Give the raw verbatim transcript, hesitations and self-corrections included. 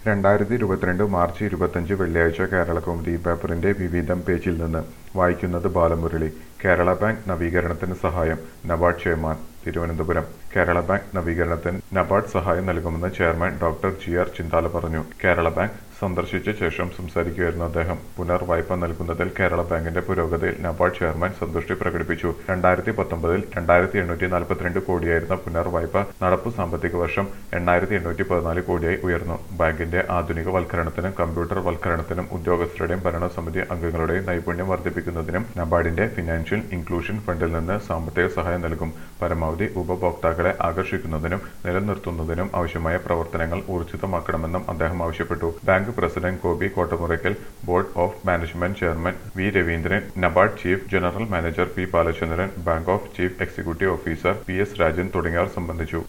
രണ്ടായിരത്തി ഇരുപത്തിരണ്ട് മാർച്ച് ഇരുപത്തഞ്ച് വെള്ളിയാഴ്ച കേരളകൗമുദി പേപ്പറിന്റെ വിവിധം പേജിൽ നിന്ന് വായിക്കുന്നത് ബാലമുരളി. കേരള ബാങ്ക് നവീകരണത്തിന് സഹായം NABARD chairman Thiruvananthapuram. Kerala bank നവീകരണത്തിന് നബാർഡ് സഹായം നൽകുമെന്ന് chairman doctor G R Chintala പറഞ്ഞു. കേരള ബാങ്ക് സന്ദർശിച്ച ശേഷം സംസാരിക്കുകയായിരുന്നു അദ്ദേഹം. പുനർ വായ്പ നൽകുന്നതിൽ കേരള ബാങ്കിന്റെ പുരോഗതിയിൽ നബാർഡ് ചെയർമാൻ സന്തുഷ്ടി പ്രകടിപ്പിച്ചു. രണ്ടായിരത്തി പത്തൊമ്പതിൽ രണ്ടായിരത്തി എണ്ണൂറ്റി നാൽപ്പത്തിരണ്ട് കോടിയായിരുന്ന പുനർ വായ്പ നടപ്പു സാമ്പത്തിക വർഷം എണ്ണായിരത്തി എണ്ണൂറ്റി പതിനാല് കോടിയായി ഉയർന്നു. ബാങ്കിന്റെ ആധുനിക വൽക്കരണത്തിനും കമ്പ്യൂട്ടർ വൽക്കരണത്തിനും ഉദ്യോഗസ്ഥരുടെയും ഭരണസമിതി അംഗങ്ങളുടെയും നൈപുണ്യം വർദ്ധിപ്പിക്കുന്നതിനും നബാർഡിന്റെ ഫിനാൻഷ്യൽ ഇൻക്ലൂഷൻ ഫണ്ടിൽ നിന്ന് സാമ്പത്തിക സഹായം നൽകും. പരമാവധി ഉപഭോക്താക്കളെ ആകർഷിക്കുന്നതിനും നിലനിർത്തുന്നതിനും ആവശ്യമായ പ്രവർത്തനങ്ങൾ ഊർജിതമാക്കണമെന്നും അദ്ദേഹം ആവശ്യപ്പെട്ടു. Bank president Gopi Kottamurackal, board of management chairman V Raveendran, NABARD chief general manager P Balachandran, bank of chief executive officer P S Rajan തുടങ്ങിയവർ സംബന്ധിച്ചു.